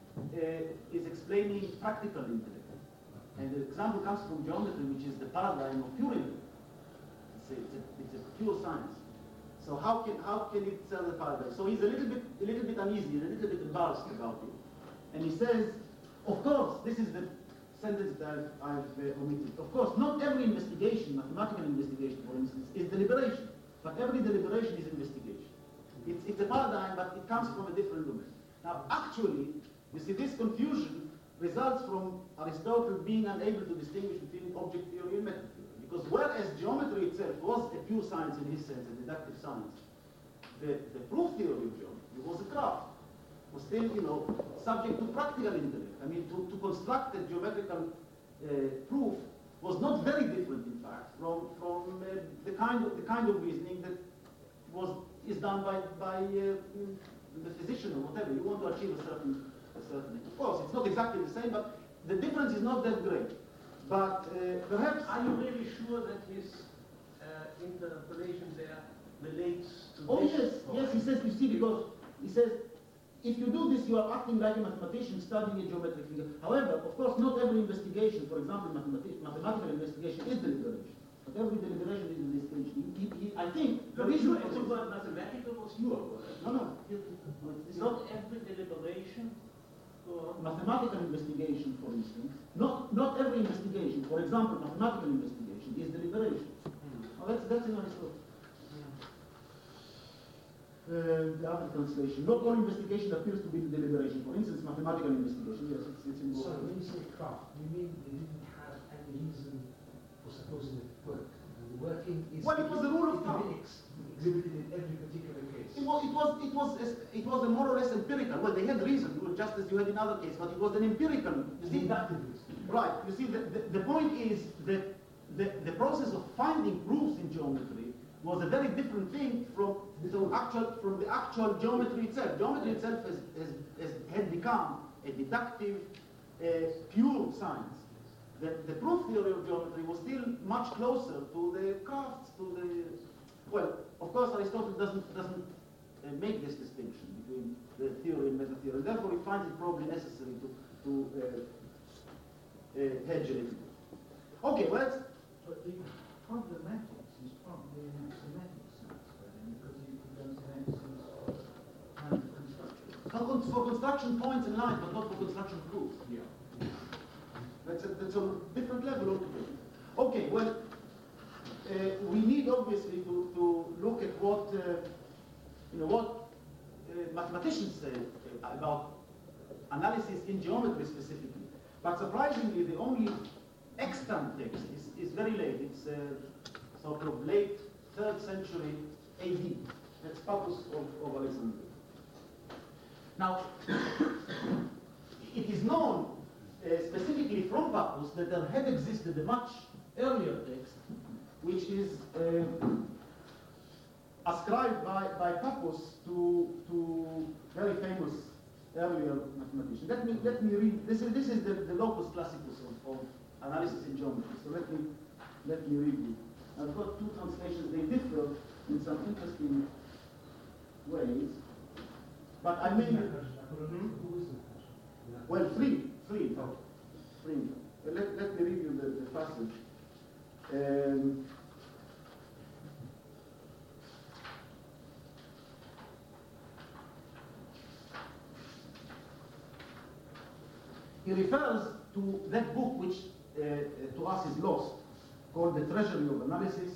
practical intellect, and the example comes from geometry, which is the paradigm of pure intellect. It's a pure science. So how can it sell the paradigm? So he's a little bit uneasy, a little bit embarrassed about it, and he says, of course, this is the sentence that I've omitted. Of course, not every investigation, mathematical investigation, for instance, is deliberation, but every deliberation is investigation. It's a paradigm, but it comes from a different domain. Now, actually, you see, this confusion results from Aristotle being unable to distinguish between object theory and method theory. Because whereas geometry itself was a pure science in his sense, a deductive science, the proof theory of geometry was a craft, was still, subject to practical intellect. I mean, to construct a geometrical proof was not very different, in fact, from the kind of reasoning that is done by the physician or whatever. You want to achieve a certain. Of course, it's not exactly the same, but the difference is not that great. But perhaps. Are you really sure that his interpolation there relates to Oh this? yes, he says. You see, because he says, if you do this, you are acting like a mathematician studying a geometric figure. However, of course, not every investigation, for example, mathematical investigation is deliberation. But every deliberation is investigation. I think the reason. It's about mathematical was your word. No. It's not every deliberation. Mathematical investigation, for instance, not every investigation. For example, mathematical investigation is deliberation. That's in Aristotle. The other translation. Not all investigation appears to be deliberation. For instance, mathematical investigation. Yes, it's in both. So when you say craft, you mean they didn't have any reason for supposing it worked? The working is. Well, it was a rule of thumb. Exhibited in every particular case. It was a more or less empirical. Well, they had reason, just as you had in other cases, but it was an empirical. You see, right? You see, the point is that the process of finding proofs in geometry was a very different thing from the actual geometry itself. Geometry itself had become a deductive, pure science. The proof theory of geometry was still much closer to the crafts, well, of course, Aristotle doesn't make this distinction between the theory and meta theory. Therefore, he finds it probably necessary to hedge a little bit. Okay, well, But the problematics is probably an axiomatic sense, because you don't have sense of kind of construction. for construction points and lines, but not for construction proofs. Yeah. That's a different level altogether. Okay, well, we need obviously to look at what mathematicians say about analysis in geometry specifically. But surprisingly, the only extant text is very late. It's sort of late 3rd century AD. That's Pappus of Alexandria. Now, it is known specifically from Pappus that there had existed a much earlier text, which is ascribed by Pappus to very famous earlier mathematician. Let me read. This is the locus classicus of analysis in geometry. So let me read it. I've got two translations. They differ in some interesting ways, but I mean, well, three. Let me read you the passage. He refers to that book which to us is lost, called The Treasury of Analysis.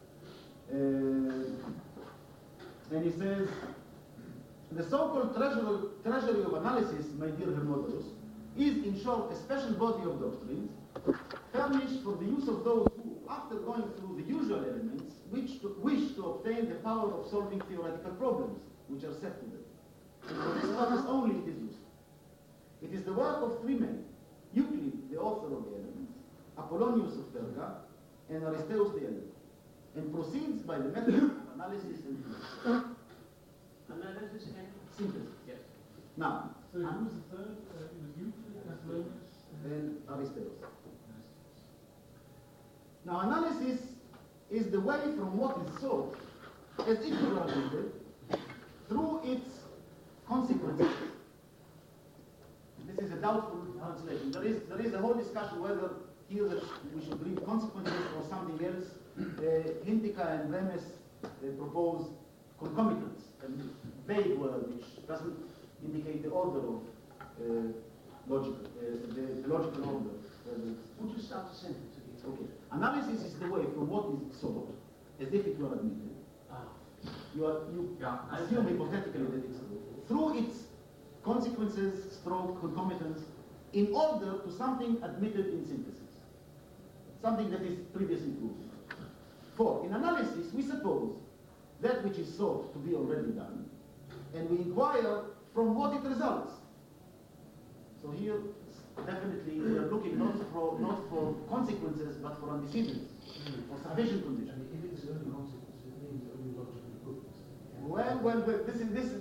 And he says, the so-called treasury of analysis, my dear Hermodorus, is in short a special body of doctrines furnished for the use of those who, after going through the usual elements, wish to obtain the power of solving theoretical problems which are set to them. And for this purpose only it is useful. It is the work of three men, Euclid, the author of the elements, Apollonius of Perga, and Aristeus the Elder, and proceeds by the method of analysis and synthesis. Analysis and Synthesis. yes. Now, So who was the third? It was Euclid, Apollonius, and Aristeus. Now, analysis is the way from what is sought, as it were admitted, through its consequences. This is a doubtful translation. There is a whole discussion whether here that we should read consequences or something else. Hintika and Remes propose concomitance, a vague word which doesn't indicate the order of logic, the logical order. Would you start the sentence again? Okay. Analysis is the way from what is sought, as if it were admitted. You assume hypothetically that it's through its consequences, stroke, concomitance, in order to something admitted in synthesis, something that is previously proved. For in analysis, we suppose that which is sought to be already done, and we inquire from what it results. So here, definitely, we are looking not for consequences, but for antecedents, for sufficient conditions. If it is only consequence, it means only logical proofs. Well, this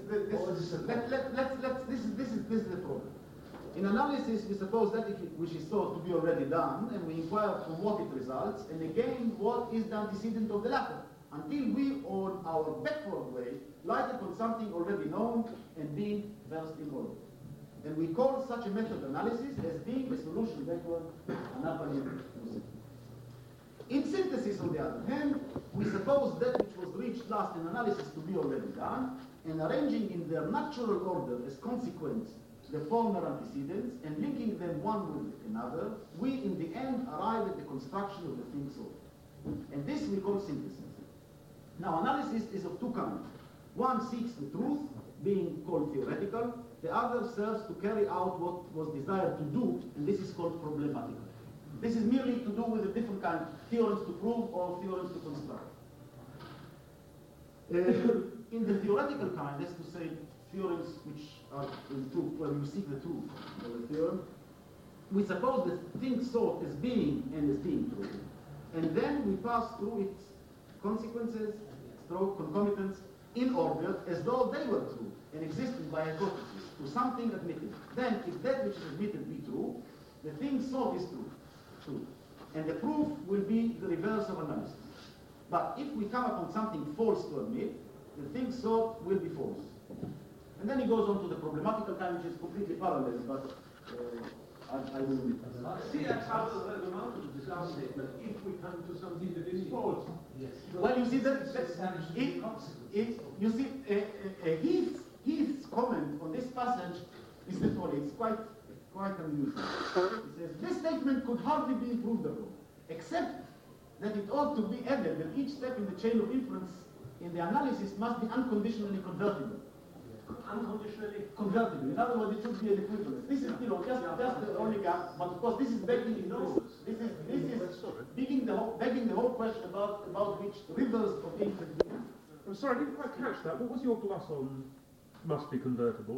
is the problem. In analysis, we suppose that which is thought to be already done, and we inquire from what it results, and again, what is the antecedent of the latter, until we, on our backward way, light upon something already known and being versed in order. And we call such a method analysis as being a solution backward, anapali. In synthesis, on the other hand, we suppose that which was reached last in analysis to be already done, and arranging in their natural order as consequence the former antecedents, and linking them one with another, we in the end arrive at the construction of the thing sought. And this we call synthesis. Now, analysis is of two kinds. One seeks the truth, being called theoretical. The other serves to carry out what was desired to do, and this is called problematical. This is merely to do with a different kind of theorems to prove or theorems to construct. In the theoretical kind, that's to say, theorems which are in truth, where you seek the truth of the theorem, we suppose the thing sought as being and as being true. And then we pass through its consequences, stroke, concomitants, in order as though they were true and existed by hypothesis to something admitted. Then, if that which is admitted be true, the thing sought is true. And the proof will be the reverse of analysis. But if we come upon something false to admit, the thing sought will be false. And then he goes on to the problematical kind, which is completely parallel, but I will... See, that's how the remarkable discussion statement, if we come to something that is false. Yes. Well, you see, you see, Heath's comment on this passage is the following. It's quite unusual. He says, this statement could hardly be improved upon, except that it ought to be added that each step in the chain of inference in the analysis must be unconditionally convertible. Unconditionally? Convertible. In other words, it should be an equivalence. This is, just the only gap, but of course this is begging this is begging the whole question about which rivers of inference. I'm sorry, I didn't quite catch that. What was your gloss on must be convertible?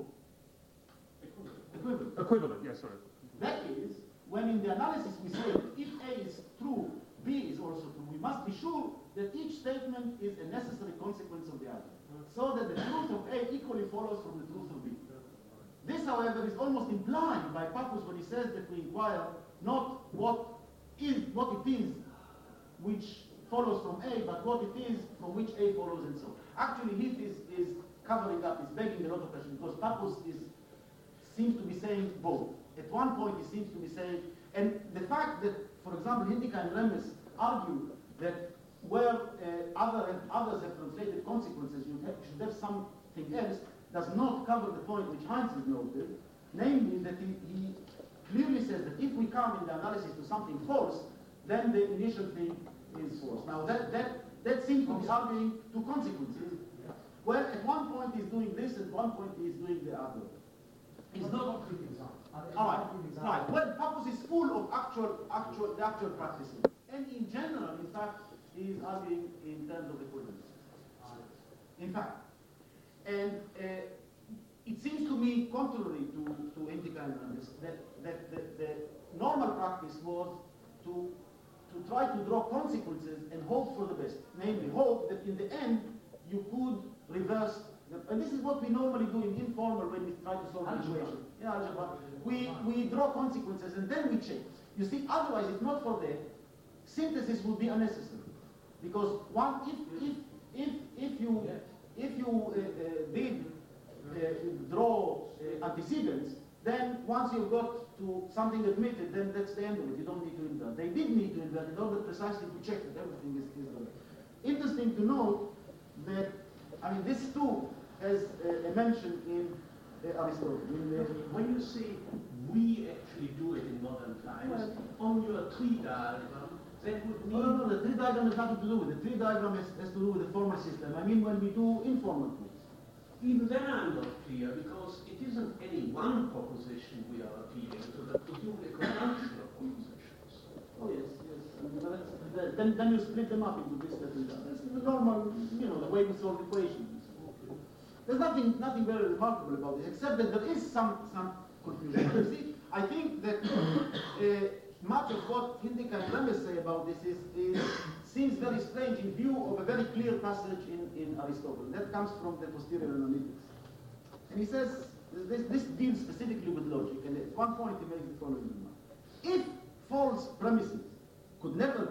Equivalent. Equivalent, yes, sorry. That is, when in the analysis we say that if A is true, B is also true, we must be sure that each statement is a necessary consequence of the other, so that the truth of A equally follows from the truth of B. This, however, is almost implied by Pappus when he says that we inquire not what it is which follows from A, but what it is from which A follows and so on. Actually, Heath is covering up, is begging a lot of questions, because Pappus seems to be saying both. At one point, he seems to be saying, and the fact that, for example, Hindika and Remes argue that where others have translated consequences, you should have something else, does not cover the point which Heinz has noted, namely that he clearly says that if we come in the analysis to something false, then the initial thing is false. Now that seems to be arguing two consequences, where at one point he's doing this, at one point he's doing the other. He's not. All right. Well, Pappus is full of actual practices, and in general, in fact, he is arguing in terms of equivalence. In fact, and it seems to me contrary to Hindika and Remes that the normal practice was to try to draw consequences and hope for the best. Namely, hope that in the end you could reverse. And this is what we normally do in informal when we try to solve an equation. In algebra, we draw consequences and then we check. You see, otherwise, if not for that, synthesis would be unnecessary. Because if you did draw antecedents, then once you've got to something admitted, then that's the end of it. You don't need to invert. They did need to invert in order precisely to check that everything is right. Interesting to note that, I mean, this too has a mention in Aristotle. When you say we actually do it in modern times, on your tree diagram, that would mean... No, the tree diagram has nothing to do with it. The tree diagram has to do with the formal system. I mean, when we do informal proofs. Even then I'm not clear, because it isn't any one proposition we are appealing to, but presumably a conjunction of propositions. Oh, yes. Then you split them up into this, that, and that. This is the normal, the way we solve equations. There's nothing very remarkable about this, except that there is some confusion. You see, I think that much of what Hindika and Remes say about this seems very strange in view of a very clear passage in Aristotle. That comes from the posterior analytics. And he says, this deals specifically with logic, and at one point he makes the following remark. If false premises could never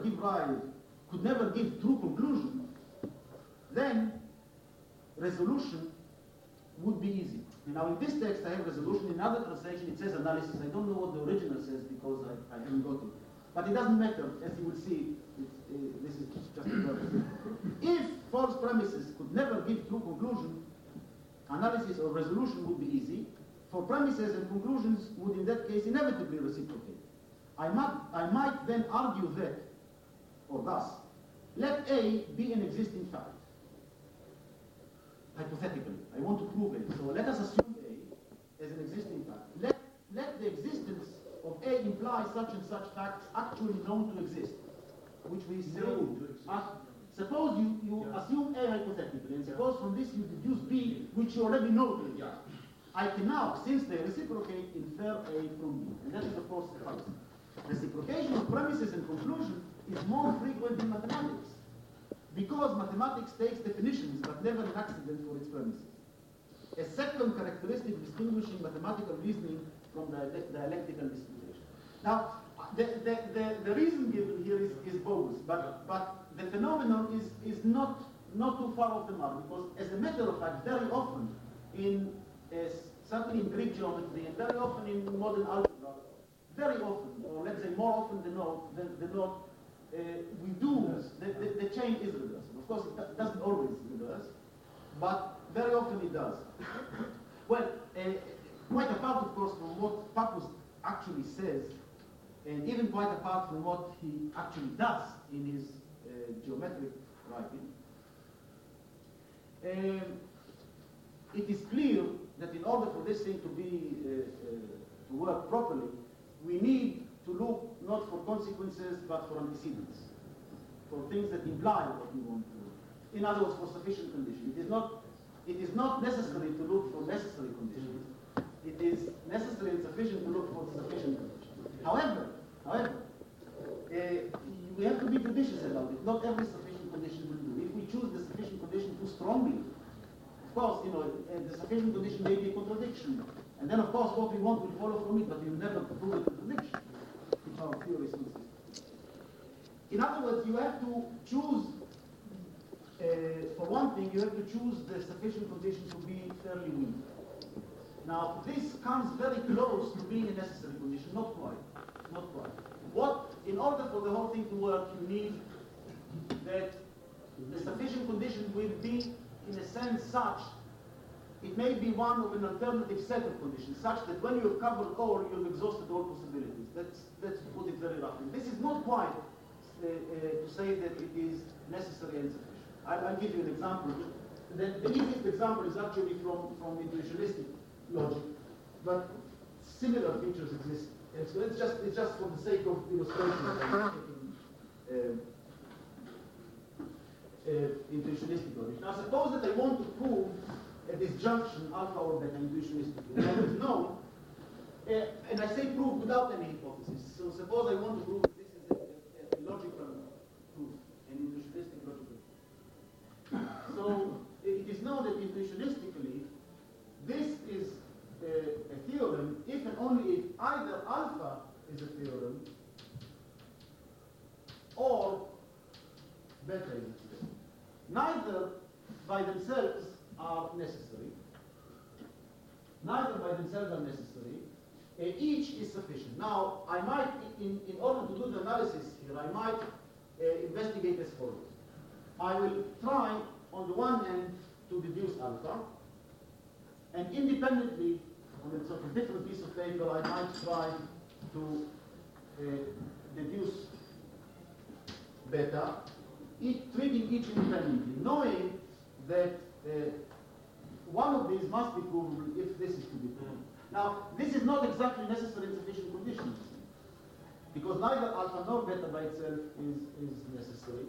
give true conclusion, then resolution would be easy. Now in this text I have resolution, in other translation it says analysis. I don't know what the original says because I haven't got it. But it doesn't matter, as you will see, this is just a purpose. If false premises could never give true conclusion, analysis or resolution would be easy, for premises and conclusions would in that case inevitably reciprocate. I might then argue that, or thus, let A be an existing fact. Hypothetically, I want to prove it. So let us assume A as an existing fact. Let the existence of A imply such and such facts actually known to exist, which we say. Suppose you assume A hypothetically, and suppose from this you deduce B, which you already know to exist. I can now, since they reciprocate, infer A from B, and that is of course the fallacy. Reciprocation of premises and conclusion is more frequent in mathematics, because mathematics takes definitions but never an accident for its premises. A second characteristic distinguishing mathematical reasoning from dialectical disputation. Now, the reason given here is bogus, but the phenomenon is not too far off the mark, because as a matter of fact, very often certainly in Greek geometry and very often in modern algebra, very often, or let's say more often than not, we do, the chain is reversible. Of course, it doesn't always reverse, but very often it does. Well, quite apart, of course, from what Pappus actually says, and even quite apart from what he actually does in his geometric writing, it is clear that in order for this thing to be to work properly, we need to look not for consequences but for antecedents, for things that imply what we want to do. In other words, for sufficient condition. It is not necessary to look for necessary conditions. It is necessary and sufficient to look for sufficient conditions. However, we have to be judicious about it. Not every sufficient condition will do. If we choose the sufficient condition too strongly, of course, the sufficient condition may be a contradiction. And then, of course, what we want will follow from it, but we will never prove a contradiction, which our theories insist. In other words, you have to choose, for one thing, you have to choose the sufficient condition to be fairly weak. Now, this comes very close to being a necessary condition, not quite. In order for the whole thing to work, you need that the sufficient condition will be, in a sense, such, it may be one of an alternative set of conditions, such that when you have covered all, you have exhausted all possibilities. Let's put it very roughly. This is not quite to say that it is necessary and sufficient. I'll give you an example. The easiest example is actually from intuitionistic logic, but similar features exist. So it's just for the sake of illustration that I'm taking intuitionistic logic. Now suppose that I want to prove a disjunction alpha or beta intuitionistically. That is known, and I say prove without any hypothesis. So suppose I want to prove that this is a logical proof, an intuitionistic logical proof. So it is known that intuitionistically, this is a theorem if and only if either alpha is a theorem or beta is a theorem. Neither by themselves are necessary. Each is sufficient. Now, I might, in order to do the analysis here, I might investigate as follows. I will try, on the one hand, to deduce alpha, and independently, on a sort of different piece of paper, I might try to deduce beta, treating each independently, knowing that one of these must be provable if this is to be proven. Now, this is not exactly necessary and sufficient conditions, because neither alpha nor beta by itself is necessary.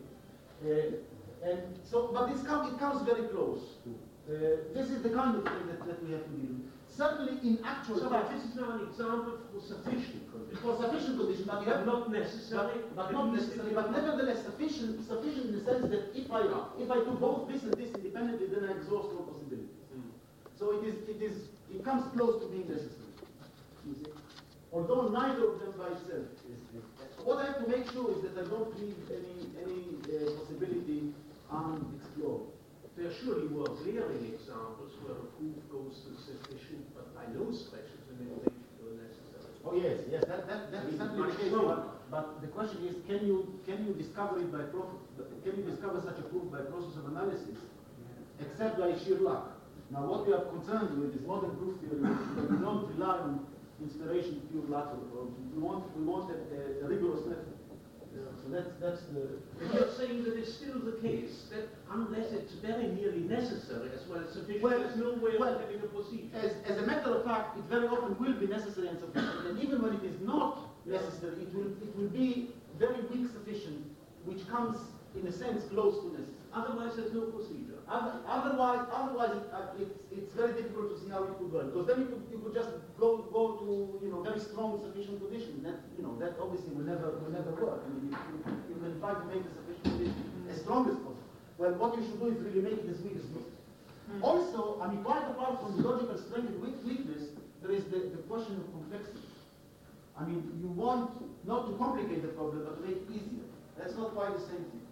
And so, but it comes very close to. This is the kind of thing that we have to deal with. Certainly in actual So fact, this is now an example for sufficient conditions. for sufficient condition, but you have Not necessary. but not necessarily, but nevertheless sufficient in the sense that if I do both this and this independently, then I exhaust all possibilities. So it comes close to being necessary. You see? Although neither of them by itself is. What I have to make sure is that I don't leave any possibility unexplored. There surely were glaring examples where a proof goes to sufficient, but by no stretch of the imagination or necessary. Oh yes, that is certainly the case. But the question is, can you discover it can you discover such a proof by process of analysis, except by sheer luck? Now, what we are concerned with is modern proof theory. We don't rely on inspiration, pure luck. We want a rigorous method. So that's the. And you're saying that it's still the case that unless it's very nearly necessary as well as sufficient, Well, there's no way of having a procedure. As a matter of fact, it very often will be necessary and sufficient, and even when it is not necessary, it will be very weak sufficient, which comes in a sense close to necessary. Otherwise, there's no procedure. Otherwise, it's very difficult to see how it could work, because then you could just go to very strong sufficient condition. That obviously will never work. I mean, you can try to make the sufficient condition as strong as possible. Well, what you should do is really make it as weak as possible. Also, I mean, quite apart from logical strength and weakness, there is the question of complexity. I mean, you want not to complicate the problem, but to make it easier. That's not quite the same thing.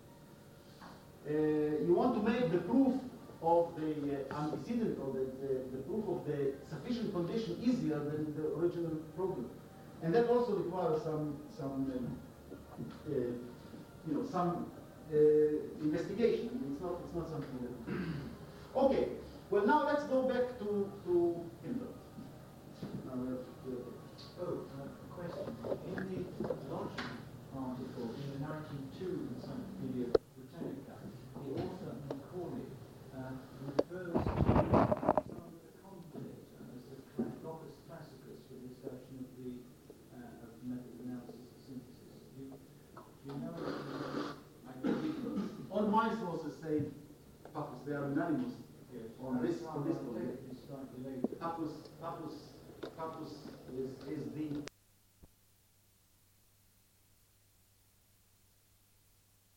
You want to make the proof of the antecedent or the proof of the sufficient condition easier than the original problem, and that also requires some investigation. It's not something that. Okay. Well, now let's go back to Hilbert. Oh, a question. In the Lodge article, in the narrative 2 Encyclopedia Britannica, the author, Macaulay, refers to some of the commentators as the Locus Classicus for the discussion of the method of analysis of synthesis. Do you know? All my sources say Pappus. They are unanimous Yes. on this I'll point. take it slightly later. Pappus is the